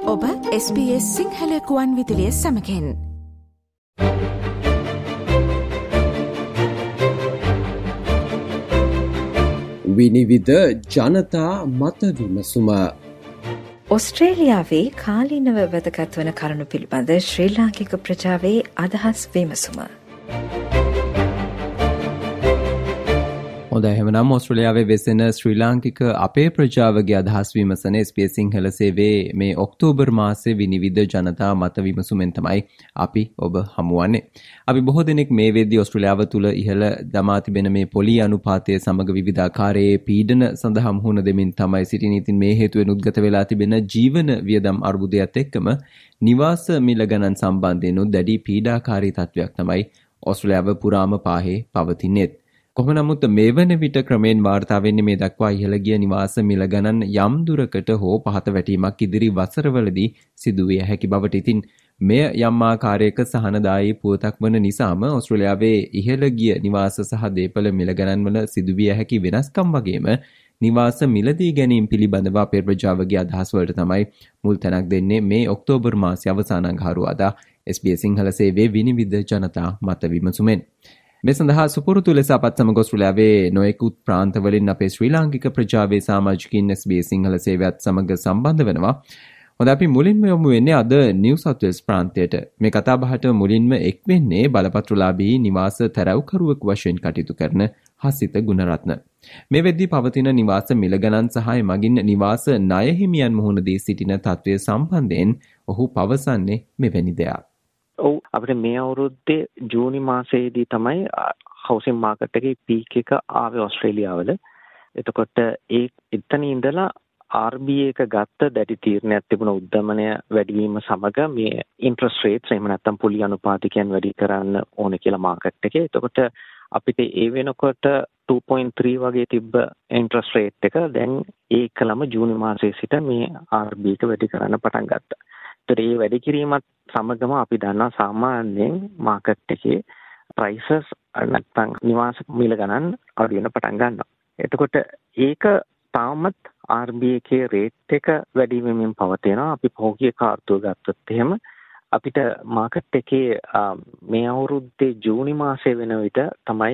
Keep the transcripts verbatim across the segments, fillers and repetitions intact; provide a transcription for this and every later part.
ඔබ S B S Sinhala ගුවන් විදුලිය සමගින් විනිවිද ජනතා මත විමසුම. ඔස්ට්‍රේලියාවේ කාලීනව වැදගත් වන කරුණු පිළිබඳ ශ්‍රී ලාංකික ප්‍රජාවේ අදහස් විමසුම. හොඳයි, එහෙනම් ඔස්ට්‍රේලියාවේ වෙසෙන ශ්‍රී ලාංකික අපේ ප්‍රජාවගේ අදහස් විමසන එස් බී එස් සිංහල සේවයේ මේ ඔක්තෝබර් මාසයේ විනිවිද ජනතා මත විමසුමෙන් තමයි අපි ඔබ හමුවන්නේ. අපි බොහෝ දෙනෙක් මේ වෙද්දී ඔස්ට්‍රේලියාව තුළ ඉහළ දමා තිබෙන මේ පොලි අනුපාතය සමග විවිධාකාරයේ පීඩන සඳහා මුහුණ දෙමින් තමයි සිටින. ඉතින් මේ හේතුවෙන් උද්ගත වෙලා තිබෙන ජීවන වියදම් අර්බුදයත් එක්කම නිවාස මිල ගණන් සම්බන්ධයෙන් දැඩි පීඩාකාරී තත්වයක් තමයි ඔස්ට්‍රේලියාව පුරාම පාහේ පවතින්නේ. කොහොම නමුත් මේ වන විට ක්‍රමෙන් වාර්තා වෙන්නේ මේ දක්වා ඉහළ ගිය නිවාස මිල ගණන් යම් දුරකට හෝ පහත වැටීමක් ඉදිරි වසරවලදී සිදුවිය හැකි බවට. ඉතින් මෙය යම් ආකාරයක සහනදායී පුවතක් වන නිසාම ඔස්ට්‍රේලියාවේ ඉහළ ගිය නිවාස සහ දේපළ මිල ගණන් වල සිදුවිය හැකි වෙනස්කම් වගේම නිවාස මිලදී ගැනීම පිළිබඳව අපේ ප්‍රජාවගේ අදහස් වලට තමයි මුල් තැනක් දෙන්නේ මේ ඔක්තෝබර් මාසයේ අවසාන අඟහරුවාදා එස් බී එස් සිංහල සේවයේ විනිවිද ජනතා මත විමසුමෙන්. මේ සඳහා සුපුරුදු ලෙස අපත් සමග ඔස්ට්‍රේලියාවේ නොයෙකුත් ප්‍රාන්තවලින් අපේ ශ්‍රී ලාංකික ප්‍රජාවේ සමාජිකින් එස් බී එස් සිංහල සේවයත් සමග සම්බන්ධ වෙනවා. හොඳ, අපි මුලින්ම යමු වෙන්නේ අද නිව් සවුත් වෙල්ස් ප්‍රාන්තයට. මේ කතාබහට මුලින්ම එක් වෙන්නේ බලපත්‍රලාභී නිවාස තැරැව්කරුවෙකු වශයෙන් කටයුතු කරන හසිත ගුණරත්න. මේ වෙද්දී පවතින නිවාස මිල ගණන් සහ එමගින් නිවාස ණය හිමියන් මුහුණ දී සිටින තත්ත්වය සම්බන්ධයෙන් ඔහු පවසන්නේ මෙවැනි දෙයක්. ඔව්, අපිට මේ අවුරුද්දේ ජූනි මාසයේදී තමයි හවුසින් මාකට් එකේ පීක් එක ආවේ ඔස්ට්‍රේලියාවල. එතකොට ඒ එතන ඉඳලා ආර් බී එක ගත්ත දැඩි තීරණයක් තිබුණ උද්දමනය වැඩිවීම සමග මේ ඉන්ට්‍රස්ට් රේට්ස් එහෙම නැත්නම් පොලි අනුපාතිකයන් වැඩි කරන්න ඕනේ කියලා මාකට් එකේ. එතකොට අපිට ඒ වෙනකොට two point three වගේ තිබ්බ ඉන්ට්‍රස්ට් රේට් එක දැන් ඒකලම ජූනි මාසයේ සිට මේ ආර් බී එක වැඩි කරන්න පටන් ගත්තා. ඒතර ඒ වැඩි කිරීමත් සමගම අපි දන්නා සාමාන්‍යයෙන් මාකට් එකේ ප්‍රයිසස් නැත්නම් නිවාස මිල ගණන් අඩු වෙන පටන් ගන්නවා. එතකොට ඒක තාමත් ආර් බී එකේ රේට් එක වැඩි වෙමින් පවතිනවා. අපි පහුගිය කාර්තුව ගත්තොත් එහෙම අපිට මාකට් එකේ මේ අවුරුද්දේ ජූනි මාසයේ වෙන විට තමයි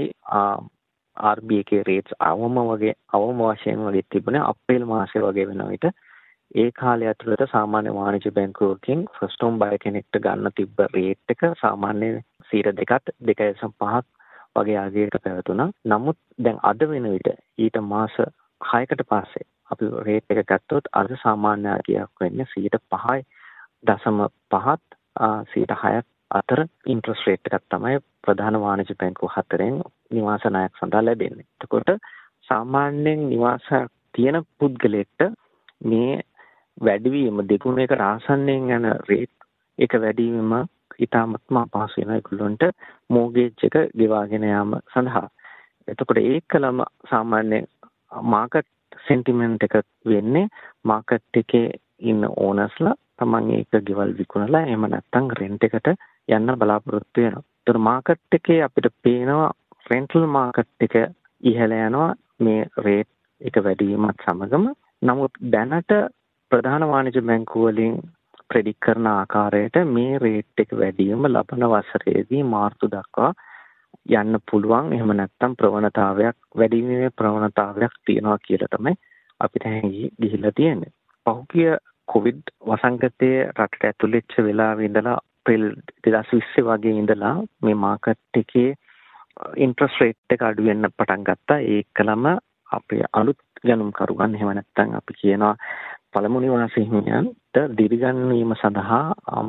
ආර් බී එකේ රේට්ස් අවම වගේ අවම වශයෙන් වගේ තිබුණේ. අප්‍රේල් මාසයේ වගේ වෙන විට ඒ කාලය ඇතුළත සාමාන්‍ය වාණිජ්‍ය බැංකුවකින් ෆස්ට් හෝම් බය කෙනෙක්ට ගන්න තිබ්බ රේට් එක සාමාන්‍ය සියයට දෙකත් දෙක දශම පහක් වගේ ආගයකට පැවතුණා. නමුත් දැන් අද වෙන විට ඊට මාස හයකට පස්සේ අපි රේට් එක ගත්තොත් අද සාමාන්‍ය ආගයක් වෙන්නේ සියයට පහයි දශම පහත් සියයට හයත් අතර ඉන්ට්‍රස්ට් රේට් එකක් තමයි ප්‍රධාන වාණිජ්‍ය බැංකුව හතරෙන් නිවාස ණයක් සඳහා ලැබෙන්නේ. එතකොට සාමාන්‍යයෙන් නිවාස තියෙන පුද්ගලයෙක්ට මේ වැඩිවීම දෙගුණයකට ආසන්නයෙන් යන රේට් එක වැඩිවීම ඉතාමත්ම අපහසු වෙන ඒගොල්ලන්ට මෝගේජ් එක ගෙවාගෙන යාම සඳහා. එතකොට ඒකලම සාමාන්‍ය මාකට් සෙන්ටිමන්ට් එක වෙන්නේ මාකට් එකේ ඉන්න ඕනර්ස්ලා තමන් ඒක ගෙවල් විකුණලා එහෙම නැත්නම් රෙන්ට් එකට යන්න බලාපොරොත්තු වෙනවා. ඒතර මාකට් එකේ අපිට පේනවා රෙන්ටල් මාකට් එක ඉහළ යනවා මේ රේට් එක වැඩිවීමත් සමගම. නමුත් දැනට ප්‍රධාන වාණිජ්‍ය බැංකුව වලින් ප්‍රෙඩික්ට් කරන ආකාරයට මේ රේට් එක වැඩිවීම ලබන වසරේදී මාර්තු දක්වා යන්න පුළුවන්. එහෙම නැත්නම් ප්‍රවණතාවයක් වැඩිවීමේ ප්‍රවණතාවයක් තියෙනවා කියලා තමයි අපිට හැඟී ගිහිල්ලා තියෙන්නේ. පහුගිය කොවිඩ් වසංගතයේ රටට ඇතුළෙච්ච වෙලාවේ ඉඳලා අප්‍රේල් දෙදාස් විස්ස වගේ ඉඳලා මේ මාකට් එකේ ඉන්ට්‍රස්ට් රේට් එක අඩු වෙන්න පටන් ගත්තා. ඒකලම අපේ අලුත් ගණන්කරුවන් එහෙම නැත්නම් අපි කියනවා පළමු නිවාස හිමියන්ට දිරිගන්වීම සඳහා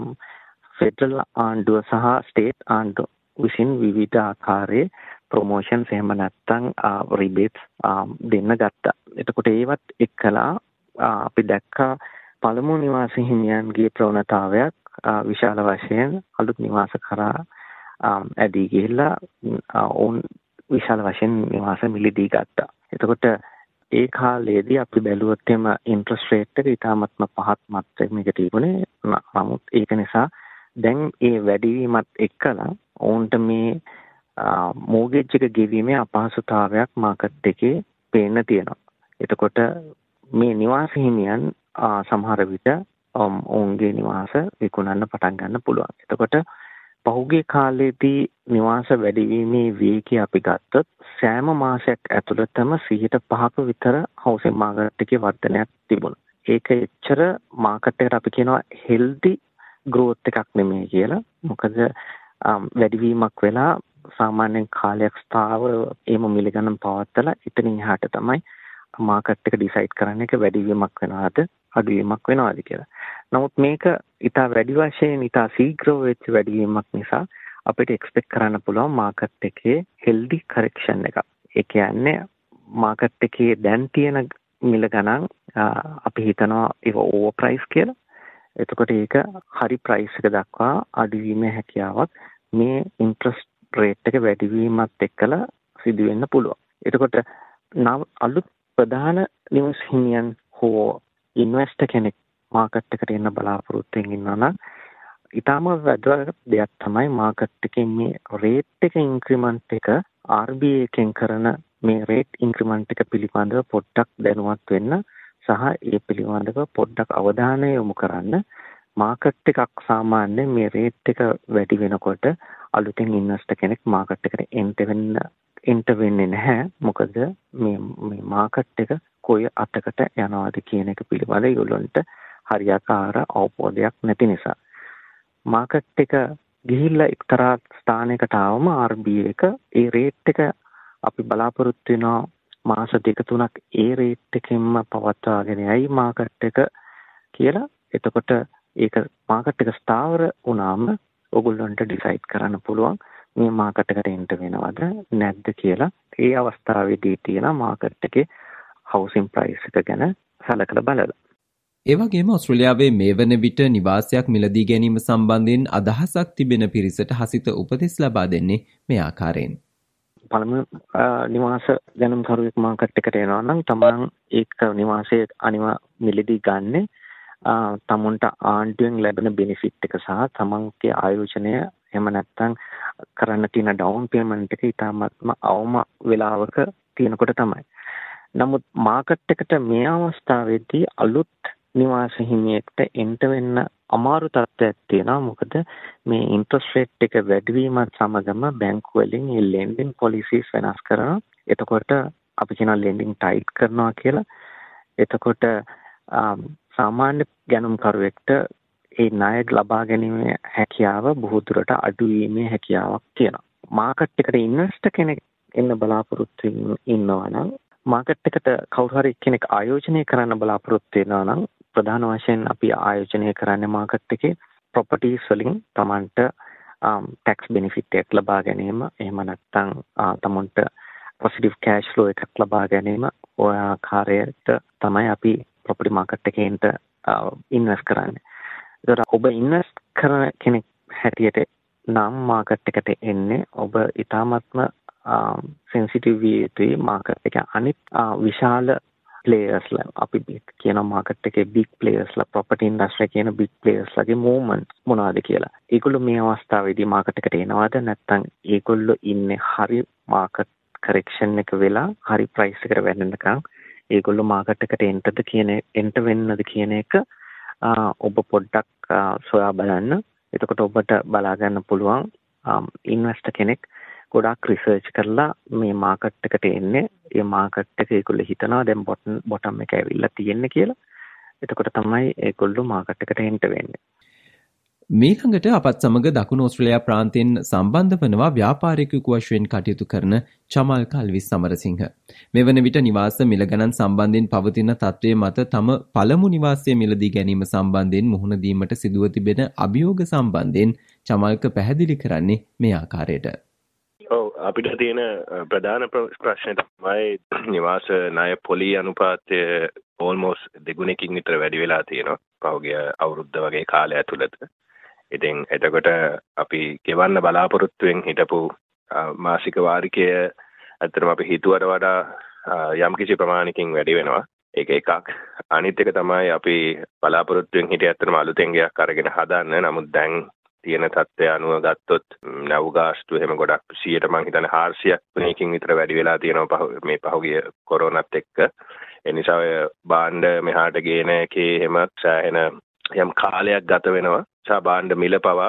ෆෙඩරල් ආණ්ඩුව සහ ස්ටේට් ආණ්ඩුව විසින් විවිධ ආකාරයේ ප්‍රොමෝෂන්ස් එහෙම නැත්නම් රිබේට්ස් දෙන්න ගත්තා. එතකොට ඒවත් එක්කලා අපි දැක්කා පළමු නිවාස හිමියන්ගේ ප්‍රවණතාවයක් විශාල වශයෙන් අලුත් නිවාස කරා ඇදී ගිහිල්ලා ඔවුන් විශාල වශයෙන් නිවාස මිලදී ගත්තා. එතකොට ඒ කාලයේදී අපි බැලුවොත් එම ඉන්ට්‍රස්ට් රේට් එක ඉතාමත්ම පහත් මට්ටමක තිබුණේ. නමුත් ඒක නිසා දැන් ඒ වැඩිවීමත් එක්කලා ඔවුන්ට මේ මෝගේජ් එක ගෙවීමේ අපහසුතාවයක් මාකට් එකේ පේන්න තියෙනවා. එතකොට මේ නිවාස හිමියන් සමහර විට ඔවුන්ගේ නිවාස විකුණන්න පටන් ගන්න පුළුවන්. එතකොට පහුගිය කාලේදී නිවාස වැඩිවීමේ වේගය අපි ගත්තොත් සෑම මාසයක් ඇතුළතම සියයට පහක විතර හවුසින් මාකට් එකේ වර්ධනයක් තිබුණා. ඒක එච්චර මාකට් එකට අපි කියනවා හෙල්දි growth එකක් නෙමෙයි කියලා. මොකද වැඩිවීමක් වෙලා සාමාන්‍යයෙන් කාලයක් ස්ථාවර එහෙම මිල ගණන් පවත්තලා ඉතින් එහාට තමයි මාකට් එක ඩිසයිඩ් කරන්නේ ඒක වැඩිවීමක් වෙනවද අඩුවීමක් වෙනවද කියලා. නමුත් මේක ඉතා වැඩි වශයෙන් ඉතා ශීඝ්‍රව වෙච්ච වැඩිවීමක් නිසා අපිට එක්ස්පෙක්ට් කරන්න පුළුවන් මාකට් එකේ හෙල්දි කරෙක්ෂන් එකක්. ඒ කියන්නේ මාකට් එකේ දැන් තියෙන මිල ගණන් අපි හිතනවා ඒක ඕවර් ප්‍රයිස් කියලා. එතකොට ඒක හරි ප්‍රයිස් එක දක්වා අඩුවීමේ හැකියාවක් මේ ඉන්ට්‍රස්ට් රේට් එක වැඩිවීමත් එක්කලා සිදු වෙන්න පුළුවන්. එතකොට නව අලුත් ප්‍රධාන නිවස් හිමියන් හෝ ඉන්වෙස්ටර් කෙනෙක් මාකට් එකට එන්න බලාපොරොත්තු වෙමින් ඉන්නවා නම් ඊටම වැදගත් දෙයක් තමයි මාකට් එකේ මේ රේට් එක ඉන්ක්‍රිමන්ට් එක ආර් බී ඒ එකෙන් කරන මේ රේට් ඉන්ක්‍රිමන්ට් එක පිළිබඳව පොඩ්ඩක් දැනුවත් වෙන්න සහ ඒ පිළිබඳව පොඩ්ඩක් අවධානය යොමු කරන්න. මාකට් එකක් සාමාන්‍යයෙන් මේ රේට් එක වැඩි වෙනකොට අලුතෙන් ඉන්වෙස්ටර් කෙනෙක් මාකට් එකට එන්ට් වෙන්න එන්ට් වෙන්නේ නැහැ. මොකද මේ මේ මාකට් එක කොයි අතකට යනවාද කියන එක පිළිබඳව ඒගොල්ලන්ට හරියාකාර අවබෝධයක් නැති නිසා. මාකට් එක ගිහිල්ලා එක්තරා ස්ථානයකට ආවම ආර් බී ඒ එක ඒ රේට් එක අපි බලාපොරොත්තු වෙනවා මාස දෙක තුනක් ඒ රේට් එකෙන්ම පවත්වාගෙන යයි මාකට් එක කියලා. එතකොට ඒක මාකට් එක ස්ථාවර වුණාම ඔයගොල්ලන්ට ඩිසයිඩ් කරන්න පුළුවන් මේ මාකට් එකට එන්ට් වෙනවද නැද්ද කියලා. ඒ අවස්ථාවේදී තියෙන මාකට් එකේ හවුසින් ප්‍රයිස් එක ගැන සලකලා බලලා. ඒ වගේම ඕස්ට්‍රේලියාවේ මේ වන විට නිවාසයක් මිලදී ගැනීම සම්බන්ධයෙන් අදහසක් තිබෙන පිරිසට හසිත උපදෙස් ලබා දෙන්නේ මේ ආකාරයෙන්. පළමු නිවාස දැනුම්කරුවෙක් මාකට් එකට එනවා නම් තමන් ඒක නිවාසයේ අනිවා මිලදී ගන්න තමුන්ට ආණ්ඩුවෙන් ලැබෙන බෙනිෆිට් එක සහ තමන්ගේ ආයෝජනය එහෙම නැත්නම් කරන්න තියෙන ඩවුන් පේමන්ට් එක ඉතාමත්ම අවම වෙලාවක තියෙනකොට තමයි. නමුත් මාකට් එකට මේ අවස්ථාවේදී අලුත් නිවාස හිමියෙක්ට එන්ට් වෙන්න අමාරු තත්ත්වයක් තියෙනවා. මොකද මේ ඉන්ට්‍රස්ට් රේට් එක වැඩිවීමත් සමගම බැංකු වලින් මේ ලෙන්ඩින් පොලිසිස් වෙනස් කරනවා. එතකොට අපි කියනවා ලෙන්ඩින් ටයිට් කරනවා කියලා. එතකොට සාමාන්‍ය ගැනුම්කරුවෙක්ට ඒ ණය ලබා ගැනීමේ හැකියාව බොහෝ දුරට අඩු වීමේ හැකියාවක් තියෙනවා. මාකට් එකට ඉන්වෙස්ටර් කෙනෙක් එන්න බලාපොරොත්තු ඉන්නවා නම් මාකට් එකට කවුරු හරි කෙනෙක් ආයෝජනය කරන්න බලාපොරොත්තු වෙනවා නම් ප්‍රධාන වශයෙන් අපි ආයෝජනය කරන්නේ මාකට් එකේ ප්‍රොපර්ටිස් වලින් තමන්ට ටැක්ස් බෙනිෆිට් එකක් ලබා ගැනීම, එහෙම නැත්නම් තමන්ට පොසිටිව් කෑෂ් ෆ්ලෝ එකක් ලබා ගැනීම ඔය ආකාරයට තමයි අපි ප්‍රොපර්ටි මාකට් එකේ ඉන්වෙස්ට් කරන්නේ. ඒතර ඔබ ඉන්වෙස්ට් කරන කෙනෙක් හැටියට නම් මාකට් එකට එන්නේ ඔබ ඊටාත්ම සෙන්සිටිව් විය යුතුයි මාකට් එක අනිත් විශාල ප්ලේයර්ස්ලා අපි කියන මාකට් එකේ බිග් ප්ලේයර්ස්ලා ප්‍රොපර්ටි ඉන්ඩස්ට්‍රි කියන බිග් ප්ලේයර්ස්ලාගේ මූව්මන්ට් මොනවද කියලා. ඒගොල්ලෝ මේ අවස්ථාවේදී මාකට් එකට එනවද නැත්නම් ඒගොල්ලෝ ඉන්නේ හරි මාකට් කරෙක්ෂන් එක වෙලා හරි ප්‍රයිස් එකට වැටෙනකන් ඒගොල්ලෝ මාකට් එකට එන්ටද කියන එන්ට වෙන්නද කියන එක ඔබ පොඩ්ඩක් සොයා බලන්න. එතකොට ඔබට බලා ගන්න පුළුවන් ඉන්වෙස්ටර් කෙනෙක් ගොඩාක් රිසර්ච් කරලා මේ මාකට් එකට එන්නේ. ඒ මාකට් එක ඒගොල්ලෝ හිතනවා දැන් බොටම් බොටම් එක ඇවිල්ලා තියෙන්නේ කියලා. එතකොට තමයි ඒගොල්ලෝ මාකට් එකට එන්ට වෙන්නේ. මීළඟට අපත් සමග දකුණු ඕස්ට්‍රේලියා ප්‍රාන්තයෙන් සම්බන්ධ වනවා ව්‍යාපාරිකයෙකු වශයෙන් කටයුතු කරන චමල් කල්විස් සමරසිංහ. මෙවන විට නිවාස මිල ගණන් සම්බන්ධයෙන් පවතින තත්ත්වයේ මත තම පළමු නිවාසය මිලදී ගැනීම සම්බන්ධයෙන් මුහුණ දීමට සිදුව තිබෙන අභියෝග සම්බන්ධයෙන් චමල්ක පැහැදිලි කරන්නේ මේ ආකාරයට. ඔව් අපිට තියෙන ප්‍රධාන ප්‍රශ්නේ තමයි නිවාස ණය පොලි අනුපාතය almost දෙගුණකින් විතර වැඩි වෙලා තියෙනවා පහුගිය අවුරුද්ද වගේ කාලය ඇතුළත. ඉතින් එතකොට අපි ගෙවන්න බලාපොරොත්තුෙන් හිටපු මාසික වාරිකය ඇත්තටම අපි හිතුවට වඩා යම්කිසි ප්‍රමාණයකින් වැඩි වෙනවා. ඒක එකක්. අනිත් එක තමයි අපි බලාපොරොත්තුෙන් හිටිය ඇත්තටම අලුතෙන් ගයක් අරගෙන හදන්න. නමුත් දැන් තියෙන තත්ත්වය අනුව ගත්තොත් නව ගාස්තු එහෙම ගොඩක් සියයට මං හිතන්නේ හාරසියක් තුනකින් විතර වැඩි වෙලා තියෙනවා මේ පහුගිය කොරෝනාත් එක්ක. ඒ නිසා ඔය බාණ්ඩ මෙහාට ගේන එකේ එහෙම සෑහෙන යම් කාලයක් ගත වෙනවා. සා භාණ්ඩ මිල පවා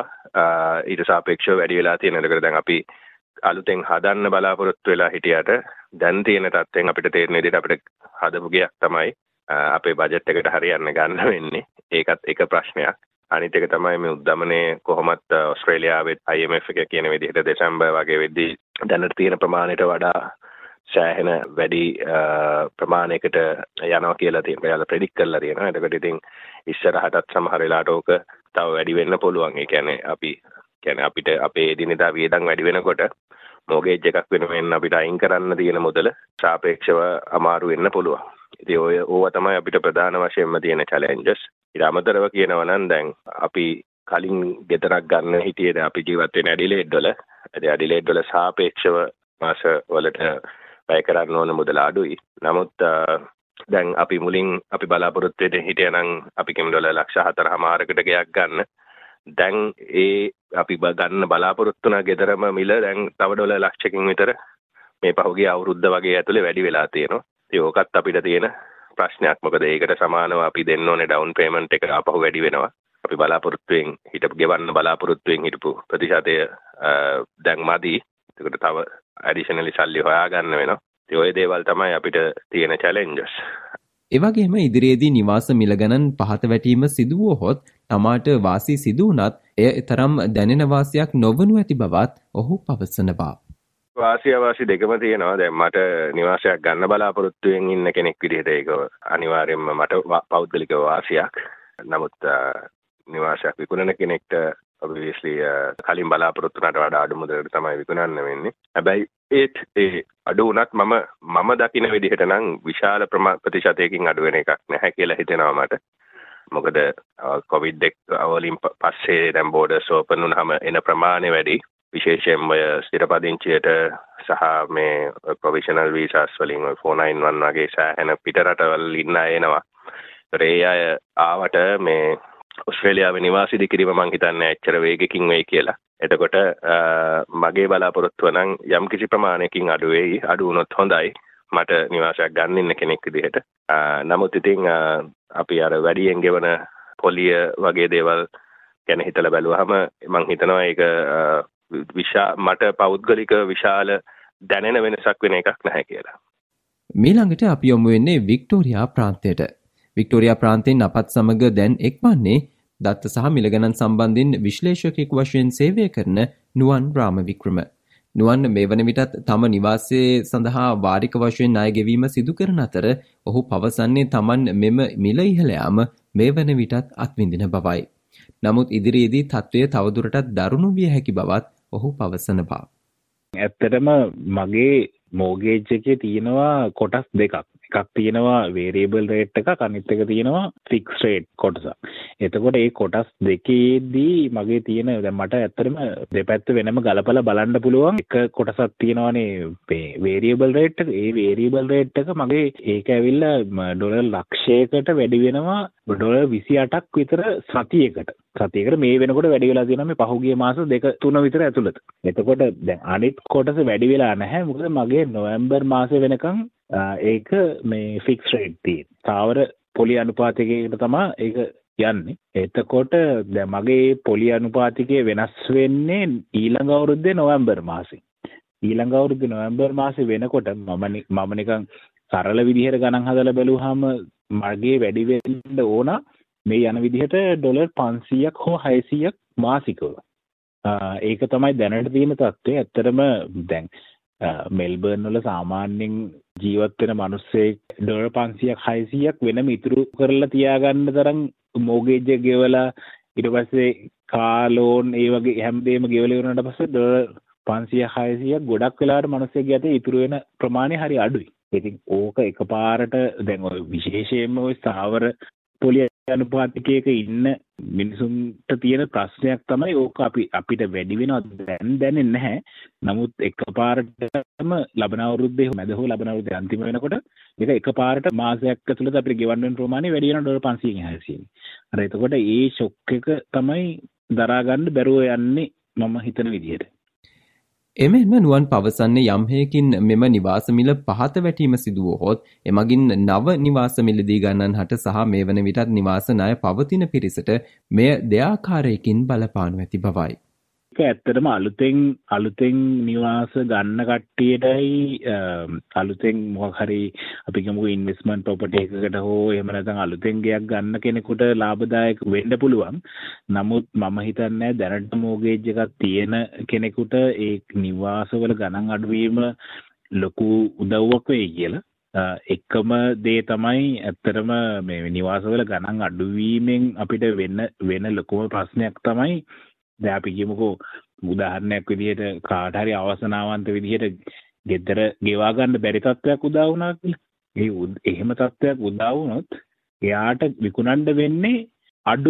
ඊට සාපේක්ෂව වැඩි වෙලා තියෙන. ඒකට දැන් අපි අලුතෙන් හදන්න බලාපොරොත්තු වෙලා හිටියට දැන් තියෙන තත්ත්වෙන් අපිට තේරෙන විදිහට අපිට හදපු ගයක් තමයි අපේ බජට් එකට හරියන්න ගන්න වෙන්නේ. ඒකත් එක ප්‍රශ්නයක්. අනිත් එක තමයි මේ උද්දමනය කොහොමත් ඕස්ට්‍රේලියාවේ I M F එක කියන විදිහට දෙසැම්බර් වගේ වෙද්දී දැනට තියෙන ප්‍රමාණයට වඩා සෑහෙන වැඩි ප්‍රමාණයකට යනවා කියලා තියෙනවා. එයාලා ප්‍රෙඩික්ට් කරලා තියෙනවා. එතකොට ඉතින් ඉස්සරහටත් සමහර වෙලාවට ඕක තව වැඩි වෙන්න පුළුවන්. ඒ කියන්නේ අපි කියන්නේ අපිට අපේ එදිනෙදා වියදම් වැඩි වෙනකොට මොගේජ් එකක් වෙනුවෙන් අපිට අයින් කරන්න තියෙන මුදල සාපේක්ෂව අමාරු වෙන්න පුළුවන්. ඉතින් ඔය ඕවා තමයි අපිට ප්‍රධාන වශයෙන්ම තියෙන චැලෙන්ජස්. ඊට අමතරව කියනවා නම් දැන් අපි කලින් ගෙදරක් ගන්න හිටියේ අපි ජීවත් වෙන ඇඩිලේඩ් වල. ඒ ඇඩිලේඩ් වල සාපේක්ෂව මාස වලට වැය කරන්න ඕන මුදල අඩුයි. නමුත් දැන් අපි මුලින් අපි බලාපොරොත්තු වෙන්නේ හිටියනම් අපි කිම ඩොලර් ලක්ෂ හතරමාරකට ගයක් ගන්න. දැන් ඒ අපි ගන්න බලාපොරොත්තු වුණ ගෙදරම මිල දැන් තව ඩොලර් ලක්ෂකින් විතර මේ පහුගිය අවුරුද්ද වගේ ඇතුලේ වැඩි වෙලා තියෙනවා. ඉතින් ඕකත් අපිට තියෙන ප්‍රශ්නයක්. මොකද ඒකට සමානව අපි දෙන්න ඕනේ ඩවුන් පේමන්ට් එක ආපහු වැඩි වෙනවා. අපි බලාපොරොත්තුෙන් හිටපු ගෙවන්න බලාපොරොත්තුෙන් හිටපු ප්‍රතිශතය දැන් මදි. ඒකට තව ඇඩිෂනලි සල්ලි හොයා ගන්න වෙනවා. ඉතින් ওই දේවල් තමයි අපිට තියෙන චැලෙන්ජස්. ඒ වගේම ඉදිරියේදී නිවාස මිල ගණන් පහත වැටීම සිදු වුවහොත් තමාට වාසි සිදු වුණත් එය තරම් දැනෙන වාසියක් නොවනු ඇති බවත් ඔහු පවසනවා. වාසිය අවාසි දෙකම තියෙනවා. දැන් මට නිවාසයක් ගන්න බලාපොරොත්තුෙන් ඉන්න කෙනෙක් විදිහට ඒක අනිවාර්යයෙන්ම මට පෞද්ගලික වාසියක්. නමුත් නිවාසයක් විකුණන කෙනෙක්ට obviously කලින් බලාපොරොත්තු වුණාට වඩා අඩු මුදලකට තමයි විකුණන්න වෙන්නේ. හැබැයි ඒත් ඒ අඩු වුණත් මම මම දකින විදිහට නම් විශාල ප්‍රතිශතයකින් අඩු වෙන එකක් නැහැ කියලා හිතෙනවා මට. මොකද කොවිඩ් එක වලින් පස්සේ දැන් බෝඩර්ස් ඕපන් වුණාම එන ප්‍රමාණය වැඩි. විශේෂයෙන්ම ස්ථිරපදිංචියට සහ මේ ප්‍රොවිෂනල් වීසාස් වලින් four ninety-one වගේ සෑහෙන පිටරටවල ඉන්න අය එනවා. ඒ අය ආවට මේ ඔස්ට්‍රේලියාවේ නිවාසී දිකිරීම මං හිතන්නේ ඇච්චර වේගකින් වෙයි කියලා. එතකොට මගේ බලාපොරොත්තුව නම් යම් කිසි ප්‍රමාණයකින් අඩු වෙයි. අඩු වුණොත් හොඳයි. මට නිවාසයක් ගන්න ඉන්න කෙනෙක් විදිහට. නමුත් ඉතින් අපි අර වැඩියෙන් ගෙවන පොලිය වගේ දේවල් ගැන හිතලා බැලුවාම මං හිතනවා ඒක විශා මට පෞද්ගලික විශාල දැනෙන වෙනසක් වෙන එකක් නැහැ කියලා. මීළඟට අපි යමු වෙන්නේ වික්ටෝරියා ප්‍රාන්තයට. වික්ටෝරියා ප්‍රාන්තයෙන් අපත් සමග දැන් එක්වන්නේ දත්ත සහ මිලගණන් සම්බන්ධයෙන් විශ්ලේෂකයෙක් වශයෙන් සේවය කරන නුවන් රාමවික්‍රම. නුවන් මේ වන විටත් තම නිවාසයේ සඳහා වාරික වශයෙන් ණය ගෙවීම සිදු කරන අතර ඔහු පවසන්නේ තමන් මෙම මිල ඉහළ යාම මේ වන විටත් අත්විඳින බවයි. නමුත් ඉදිරියේදී තත්ත්වය තවදුරටත් දරුණු විය හැකි බවත් ඔහු පවසනවා. ඇත්තටම මගේ මෝගේජ් එකේ තියෙනවා කොටස් දෙකක්. එකක් තියෙනවා වේරියබල් රේට් එකක්, අනිත් එක තියෙනවා ෆික්ස් රේට් කොටසක්. එතකොට මේ කොටස් දෙකේදී මගේ තියෙන දැන් මට ඇත්තටම දෙපැත්ත වෙනම ගලපලා බලන්න පුළුවන්. එක කොටසක් තියෙනවානේ මේ වේරියබල් රේට් එක. ඒ වේරියබල් රේට් එක මගේ ඒක ඇවිල්ලා ඩොලර් ලක්ෂයකට වැඩි වෙනවා ඩොලර් විසි අටක් විතර සතියකට. සතියකට මේ වෙනකොට වැඩි වෙලා තියෙනවා මේ පහුගිය මාස දෙක තුන විතර ඇතුළත. එතකොට දැන් අනිත් කොටස වැඩි වෙලා නැහැ. මොකද මගේ නොවැම්බර් මාසේ වෙනකන් ඒක මේ ෆික්ස් රේට් තියෙන. තාවර පොලි අනුපාතිකයකට තමයි ඒක යන්නේ. එතකොට දැන් මගේ පොලි අනුපාතිකය වෙනස් වෙන්නේ ඊළඟ අවුරුද්දේ නොවැම්බර් මාසේ. ඊළඟ අවුරුද්දේ නොවැම්බර් මාසේ වෙනකොට මම මම නිකන් සරල විදිහට ගණන් හදලා බැලුවාම මගේ වැඩි වෙන්න ඕන මේ යන විදිහට ඩොලර් පන්සීයක් හෝ හයසීයක් මාසිකව. ඒක තමයි දැනට තියෙන තත්ත්වය. ඇත්තටම දැන් මෙල්බර්න් වල සාමාන්‍යයෙන් ජීවත් වෙන මිනිස්සෙක් ඩොලර් පන්සීයක් හයසීයක් වෙනම ඉතුරු කරලා තියාගන්න තරම් මෝගේජ් එක ගෙවලා ඊට පස්සේ කාර් ලෝන් ඒ වගේ හැමදේම ගෙවලා ඉවරනට පස්සේ ඩොලර් පන්සීයක් හයසීයක් ගොඩක් වෙලාවට මිනිස්සෙක්ගේ අතේ ඉතුරු වෙන ප්‍රමාණය හරි අඩුයි. ඉතින් ඕක එකපාරට දැන් ඔය විශේෂයෙන්ම ඔය ස්ථාවර පොලි අනුපාතිකයක ඉන්න මිනිසුන්ට තියෙන ප්‍රශ්නයක් තමයි ඕක අපි අපිට වැඩි වෙනවා දැන් දැනෙන්නේ නැහැ. නමුත් එකපාරටම ලබන අවුරුද්දේ මැද හෝ ලබන අවුරුද්දේ අන්තිම වෙනකොට ඒක එකපාරට මාසයක් ඇතුළත අපිට ගෙවන්න වෙන ප්‍රමාණය වැඩි වෙනවා ඩොලර් පන්සීයෙන් හයසීයෙන්. අර එතකොට ඒ ෂොක් එක තමයි දරා ගන්න බැරුව යන්නේ මම හිතන විදිහට. එමෙන්ම නුවන් පවසන්නේ යම් හේකින් මෙම නිවාස මිල පහත වැටීම සිදු වුවහොත් එමගින් නව නිවාස මිලදී ගන්නන් හට සහ මේ වන විටත් නිවාස ණය පවතින පිරිසට මෙය දෙආකාරයකින් බලපානු ඇති බවයි. ඇත්තටම අලුතෙන් අලුතෙන් නිවාස ගන්න කට්ටියටයි අලුතෙන් මොකක් හරි අපි කියමුකෝ ඉන්වෙස්ට්මන්ට් ප්‍රොපර්ටි එකකට හෝ එහෙම නැත්නම් අලුතෙන් ගයක් ගන්න කෙනෙකුට ලාභදායක වෙන්න පුළුවන්. නමුත් මම හිතන්නේ දැනට මෝගේජ් එකක් තියෙන කෙනෙකුට ඒ නිවාසවල ගණන් අඩුවීම ලොකු උදව්වක් වෙයි කියලා. එකම දේ තමයි ඇත්තටම මේ නිවාසවල ගණන් අඩුවීමෙන් අපිට වෙන වෙන ලොකුම ප්‍රශ්නයක් තමයි දැන් අපි කියමුකෝ උදාහරණයක් විදිහට කාට හරි අවසනාවන්ත විදිහට ගෙදර ගෙවා ගන්න බැරි තත්ත්වයක් උදා වුණා කියලා. ඒ එහෙම තත්ත්වයක් උදා වුණොත් එයාට විකුණන්න වෙන්නේ අඩු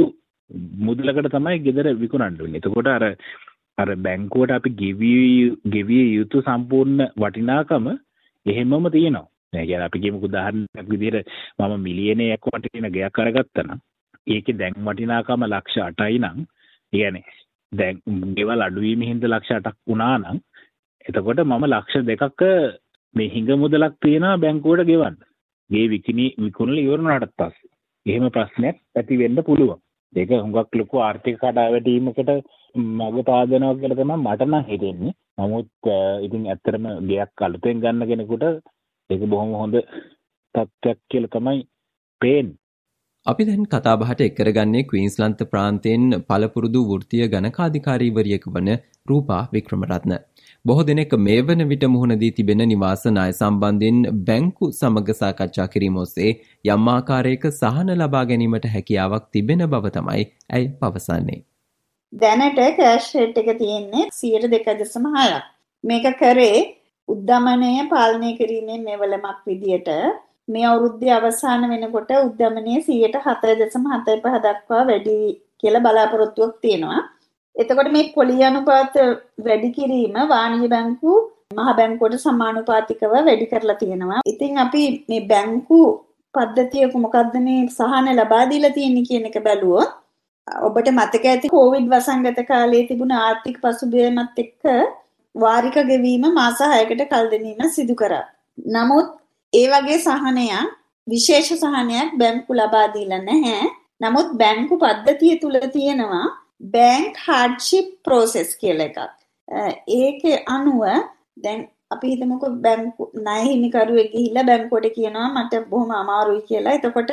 මුදලකට තමයි ගෙදර විකුණන්න වෙන්නේ. එතකොට අර අර බැංකුවට අපි ගෙවිය ගෙවිය යුතු සම්පූර්ණ වටිනාකම එහෙමම තියෙනවා. ඒ කියන්නේ අපි කියමුකෝ උදාහරණයක් විදිහට මම මිලියනයක් වටින ගයක් අරගත්තා නම් ඒකේ දැන් වටිනාකම ලක්ෂ අටයි නම් ඒ කියන්නේ දැන් ගෙවල් අඩුවීමෙන් හින්දා ලක්ෂ අටක් වුණා නම් එතකොට මම ලක්ෂ දෙකක මේ හිඟ මුදලක් තියෙනවා බැංකුවට ගෙවන්න. ගේ විකිණි විකුණලා ඉවර වුණාට පස්සේ එහෙම ප්‍රශ්නයක් ඇති වෙන්න පුළුවන්. ඒක හුඟක් ලොකු ආර්ථික කඩාවැටීමකට මඟ පාදනවා කියලා තමයි මට නම් හිතෙන්නේ. නමුත් ඉතින් ඇත්තටම ගෙයක් අලුතෙන් ගන්න කෙනෙකුට ඒක බොහොම හොඳ තත්ත්වයක් කියලා තමයි පේන්නේ. අපි දැන් කතාබහට එක් කරගන්නේ ක්වීන්ස්ලන්ත ප්‍රාන්තයෙන් පළපුරුදු වෘත්තීය ගණකාධිකාරීවරියක වන රූපා වික්‍රමරත්න. බොහෝ දෙනෙක් මේ වන විට මුහුණ දී තිබෙන නිවාස ණය සම්බන්ධයෙන් බැංකු සමග සාකච්ඡා කිරීම ඔස්සේ යම් ආකාරයක සහන ලබා ගැනීමට හැකියාවක් තිබෙන බව තමයි ඇය පවසන්නේ. දැනට කෑෂ් රේට් එක තියෙන්නේ සියයට දෙක දශම හයක්. මේක කරේ උද්දමනය පාලනය කිරීමේ මෙවලමක් විදියට මේ අවුරුද්දේ අවසාන වෙනකොට උද්දමනය සියයට හතර දශම හතර පහ දක්වා වැඩි කියලා බලාපොරොත්තුවක් තියෙනවා. එතකොට මේ පොලි අනුපාත වැඩි කිරීම වාණිජ බැංකු මහ බැංකුවට සමානුපාතිකව වැඩි කරලා තියෙනවා. ඉතින් අපි මේ බැංකු පද්ධතියක මොකද්ද මේ සහන ලබා දීලා තියෙන්නේ කියන එක බැලුවොත් ඔබට මතක ඇති කොවිඩ් වසංගත කාලයේ තිබුණ ආර්ථික පසුබිමත් එක්ක වාරික ගෙවීම මාස හයකට කල් දැමීම සිදු කරා. නමුත් ඒ වගේ සහනයක් විශේෂ සහනයක් බැංකු ලබා දීලා නැහැ. නමුත් බැංකු පද්ධතිය තුල තියෙනවා බැංක් හાર્ඩ්ෂිප් ප්‍රොසෙස් කියලා එකක්. ඒකේ අනුව දැන් අපි හිතමුකෝ බැංකු ණය හිමිකරුවෙක් ගිහිල්ලා බැංකුවට කියනවා මට බොහොම අමාරුයි කියලා. එතකොට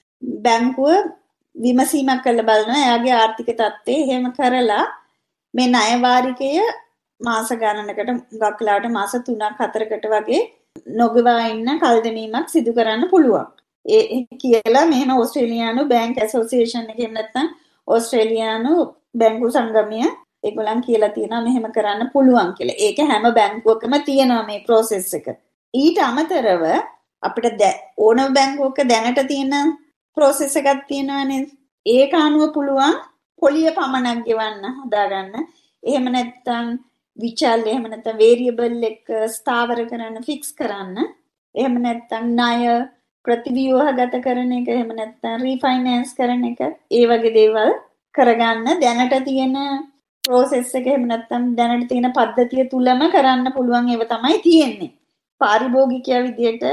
බැංකුව විමසීමක් කරලා බලනවා එයාගේ ආර්ථික තත්ත්වය. එහෙම කරලා මේ ණය වාරිකය මාස ගණනකට හුඟක් වෙලාවට මාස තුනක් හතරකට වගේ නොගෙවා ඉන්න කල් දැමීමක් සිදු කරන්න පුළුවන්. ඒ කියලා මෙහෙම ඕස්ට්‍රේලියානු බැංක් ඇසෝසියේෂන් එකෙන් නැත්නම් ඕස්ට්‍රේලියානු බැංකු සංගමය ඒගොල්ලන් කියලා තියෙනවා මෙහෙම කරන්න පුළුවන් කියලා. ඒක හැම බැංකුවකම තියෙනවා මේ process එක. ඊට අමතරව අපිට ඕනම බැංකුවක දැනට තියෙන process එකක් තියෙනවානේ. ඒක අනුව පුළුවන් පොලිය පමණක් ගෙවන්න හදාගන්න. එහෙම නැත්නම් විචාල්‍ය එහෙම නැත්නම් වේරියබල් එක ස්ථාවර කරන්න ෆික්ස් කරන්න. එහෙම නැත්නම් ණය ප්‍රතිව්‍යුහගත කරන එක එහෙම නැත්නම් රීෆයිනෑන්ස් කරන එක ඒ වගේ දේවල් කරගන්න දැනට තියෙන process එක එහෙම නැත්නම් දැනට තියෙන පද්ධතිය තුලම කරන්න පුළුවන් ඒව තමයි තියෙන්නේ. පාරිභෝගිකයා විදියට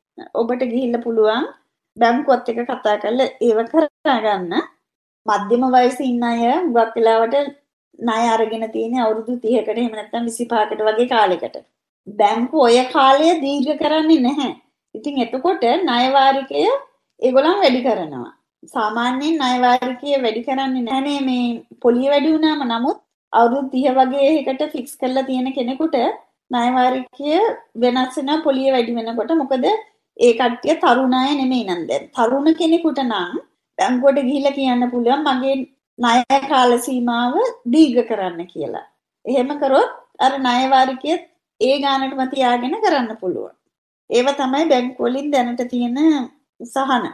ඔබට ගිහිල්ලා පුළුවන් බැංකුවත් එක්ක කතා කරලා ඒව කරගන්න. මධ්‍යම වයසේ ඉන්න අය හුඟක් වෙලාවට ණය අරගෙන තියෙන අවුරුදු තිහකට එහෙම නැත්නම් විසිපහකට වගේ කාලයකට. බැංකු ඔය කාලය දීර්ඝ කරන්නේ නැහැ. ඉතින් එතකොට ණය වාරිකය ඒගොල්ලන් වැඩි කරනවා. සාමාන්‍යයෙන් ණය වාරිකය වැඩි කරන්නේ නැහනේ මේ පොලිය වැඩි වුණාම. නමුත් අවුරුදු තිහ වගේ එකට ෆික්ස් කරලා තියෙන කෙනෙකුට ණය වාරිකය වෙනස් වෙන පොලිය වැඩි වෙනකොට මොකද ඒ කට්ටිය තරුණ අය නෙමෙයි නේද? දැන් තරුණ කෙනෙකුට නම් බැංකුවට ගිහිල්ලා කියන්න පුළුවන් මගේ ණය කාල සීමාව දීර්ඝ කරන්න කියලා. එහෙම කරොත් අර ණය වාරිකය ඒ ගානටම තියාගෙන කරන්න පුළුවන්. ඒව තමයි බැංකු වලින් දැනට තියෙන සහන.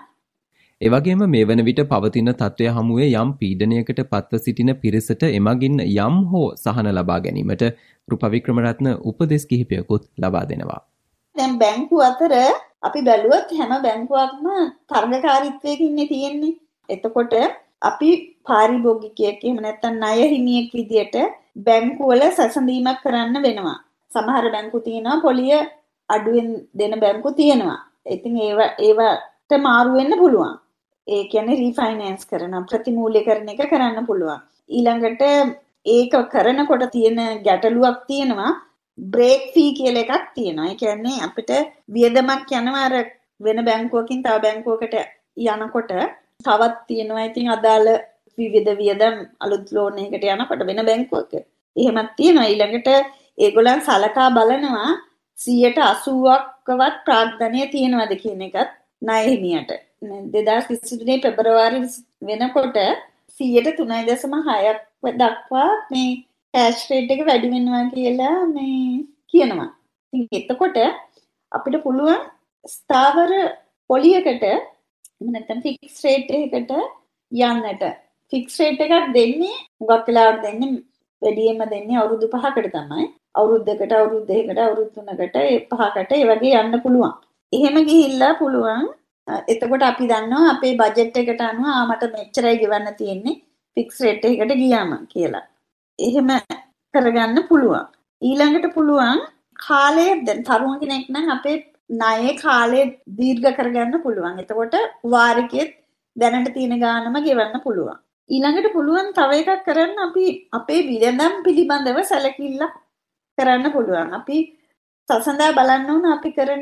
ඒ වගේම මේ වන විට පවතින තත්ත්වය හමුවේ යම් පීඩනයකට පත්ව සිටින පිරිසට එමගින් යම් හෝ සහන ලබා ගැනීමට රූපා වික්‍රමරත්න උපදෙස් කිහිපයකුත් ලබා දෙනවා. දැන් බැංකු අතර අපි බැලුවොත් හැම බැංකුවක්ම තරඟකාරීත්වයකින් තියෙන්නේ. එතකොට අපි පාරිභෝගිකයෙක් එහෙම නැත්නම් ණය හිමියෙක් විදියට බැංකු වල සැසඳීමක් කරන්න වෙනවා. සමහර බැංකු තියෙනවා පොලිය අඩුවෙන් දෙන බැංකු තියෙනවා. ඉතින් ඒව ඒවට මාරු වෙන්න පුළුවන්. ඒ කියන්නේ රීෆයිනෑන්ස් කරන ප්‍රතිමූල්‍යකරණ එක කරන්න පුළුවන්. ඊළඟට ඒක කරනකොට තියෙන ගැටලුවක් තියෙනවා බ්‍රේක් ෆී කියලා එකක් තියෙනවා. ඒ කියන්නේ අපිට වියදමක් යනවා අර වෙන බැංකුවකින් තව බැංකුවකට යනකොට තවත් තියෙනවා. ඉතින් අදාළ විවිධ වියදම් අලුත් ලෝන් එකකට යනකොට වෙන බැංකුවක එහෙමත් තියෙනවා. ඊළඟට ඒගොල්ලන් සලකා බලනවා සියයට අසූවක්වත් ප්‍රාග්ධනය තියෙනවද කියන එකත් ණය හිමියට. දෙදාස් විසි තුනේ පෙබරවාරි වෙනකොට සියයට තුනයි දශම හයක් දක්වා මේ කෑෂ් රේට් එක වැඩි වෙනවා කියලා මේ කියනවා. ඉතින් එතකොට අපිට පුළුවන් ස්ථාවර පොලියකට නැත්නම් ෆික්ස් රේට් එකකට යන්නට. ෆික්ස් රේට් එකක් දෙන්නේ හුඟක් වෙලාවට දෙන්නේ වැඩියෙන්ම දෙන්නේ අවුරුදු පහකට තමයි. අවුරුද්දකට අවුරුදු දෙකකට අවුරුදු තුනකට පහකට ඒ වගේ යන්න පුළුවන්. එහෙම ගිහිල්ලා පුළුවන්. එතකොට අපි දන්නවා අපේ බජට් එකට අනුව ආ මට මෙච්චරයි ගෙවන්න තියෙන්නේ ෆික්ස් රේට් එකකට ගියාම කියලා. එහෙම කරගන්න පුළුවන්. ඊළඟට පුළුවන් කාලය දැන් තරුණ කෙනෙක් නම් අපේ ණයේ කාලය දීර්ඝ කරගන්න පුළුවන්. එතකොට වාරිකෙත් දැනට තියෙන ගානම ගෙවන්න පුළුවන්. ඊළඟට පුළුවන් තව එකක් කරන්න අපි අපේ වියදම් පිළිබඳව සැලකිල්ල කරන්න පුළුවන්. අපි සසඳා බලන්න ඕන අපි කරන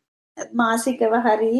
මාසිකව හරි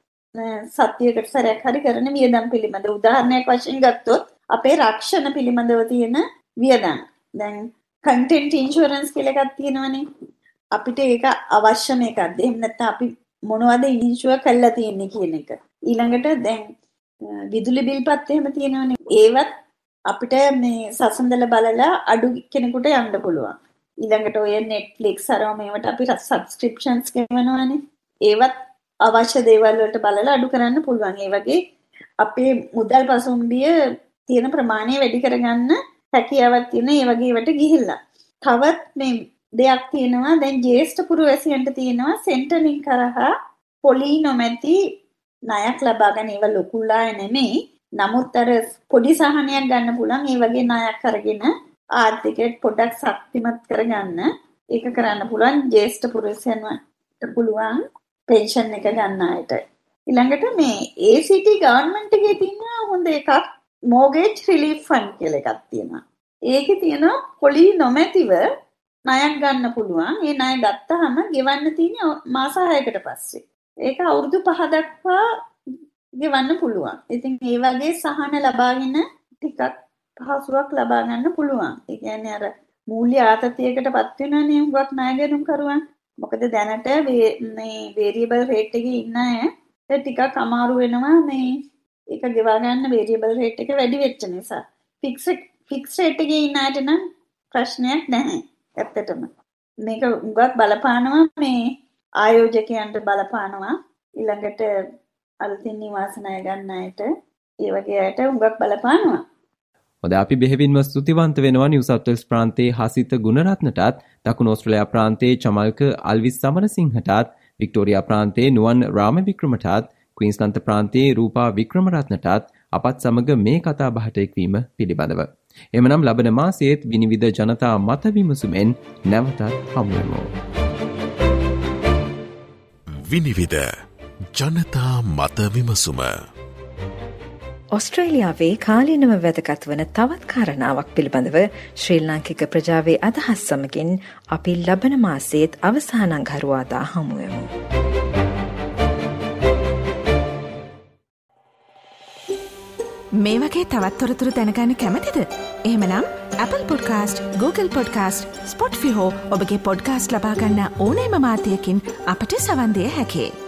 සතියකට සැරයක් හරි කරන වියදම් පිළිබඳ. උදාහරණයක් වශයෙන් ගත්තොත් අපේ රක්ෂණ පිළිබඳව තියෙන වියදම්. දැන් කන්ටෙන්ට් ඉන්ෂුරන්ස් කියලා එකක් තියෙනවනේ. අපිට ඒක අවශ්‍යම එකක්ද? එහෙම නැත්නම් අපි මොනවද ඉන්ෂුර් කරලා තියෙන්නේ කියන එක. ඊළඟට දැන් විදුලි බිල්පත් එහෙම තියෙනවනේ. ඒවත් අපිට මේ සසඳල බලලා අඩු කෙනෙකුට යන්න පුළුවන්. ඊළඟට ඔය Netflix අරම මේවට අපි සබ්ස්ක්‍රිප්ෂන්ස් ගෙවනවානේ. ඒවත් අවශ්‍ය දේවල් වලට බලලා අඩු කරන්න පුළුවන්. ඒ වගේ අපේ මුදල් පසුම්බිය තියෙන ප්‍රමාණය වැඩි කරගන්න හැකියාවක් තියෙන ඒ වගේ ඒවට ගිහිල්ලා. තවත් මේ දෙයක් තියෙනවා. දැන් ජ්‍යෙෂ්ඨ පුරවැසියන්ට තියෙනවා සෙන්ටරින් කරහා පොලි නොමැති ණයක් ලබා ගන්න. ඒව ලොකුලා නෙමෙයි. නමුත් අර පොඩි සහනයක් ගන්න පුළුවන්. ඒ වගේ ණයක් අරගෙන ආර්ථිකයට පොඩක් ශක්තිමත් කරගන්න ඒක කරන්න පුළුවන්. ජ්‍යෙෂ්ඨ පුරවැසියන්ට පුළුවන් පෙන්ෂන් එක ගන්න අයට. ඊළඟට මේ ඒ සී ටී ගවර්න්මන්ට් එකේ තියෙන හොඳ එකක් මෝගේජ් රිලීෆ් ෆන්ඩ් කියලා එකක් තියෙනවා. ඒකේ තියෙනවා පොලි නොමැතිව ණයක් ගන්න පුළුවන්. ඒ ණය ගත්තාම ගෙවන්න තියෙන මාස හයකට පස්සේ. ඒක අවුරුදු පහ දක්වා ගෙවන්න පුළුවන්. ඉතින් ඒ වගේ සහන ලබාගෙන ටිකක් පහසුවක් ලබා ගන්න පුළුවන්. ඒ කියන්නේ අර මූල්‍ය ආතතියකටපත් වෙනවනේ හුඟක් ණය ගැනුම් කරුවන්. මොකද දැනට මේ වේරියබල් රේට් එකේ ඉන්න අය ටිකක් අමාරු වෙනවා මේ ඒක ගෙවා ගන්න වේරියබල් රේට් එක වැඩි වෙච්ච නිසා. ෆික්ස් ෆික්ස් රේට් එකේ ඉන්න අයට නම් ප්‍රශ්නයක් නැහැ. ඇත්තටම මේක උගක් බලපානවා මේ ආයෝජකයන්ට බලපානවා. ඊළඟට අලුතින් නිවාස ණය ගන්න අයට ඒ වගේ අයට උගක් බලපානවා. හොඳ අපි බෙහෙවින්ම ස්තුතිවන්ත වෙනවා නිව් සවුත් වෙල්ස් ප්‍රාන්තයේ හසිත ගුණරත්නටත්, දකුණු ඕස්ට්‍රේලියා ප්‍රාන්තයේ චමල්ක අල්විස් සමරසිංහටත්, වික්ටෝරියා ප්‍රාන්තයේ නුවන් රාමවික්‍රමටත්, ක්වීන්ස්ලන්ත ප්‍රාන්තයේ රූපා වික්‍රමරත්නටත් අපත් සමග මේ කතා බහට එක්වීම පිළිබඳව. එමනම් ලබන මාසයේත් විනිවිද ජනතා මත විමසුමෙන් නැවතත් හමුවෙමු. විනිවිද ජනතා මත විමසුම. ඔස්ට්‍රේලියාවේ කාලීනව වැදගත් වන තවත් කාරණාවක් පිළිබඳව ශ්‍රී ලාංකික ප්‍රජාවේ අදහස් සමගින් අපි ලබන මාසයේත් අවසාන අඟහරුවාදා හමුවෙමු. මේ වගේ තවත් තොරතුරු දැනගන්න කැමතිද? එහෙමනම් Apple Podcast, Google Podcast, Spotify හෝ ඔබගේ පොඩ්කාස්ට් ලබා ගන්න ඕනෑම මාධ්‍යයකින් අපට සවන් දෙන්න හැකියි.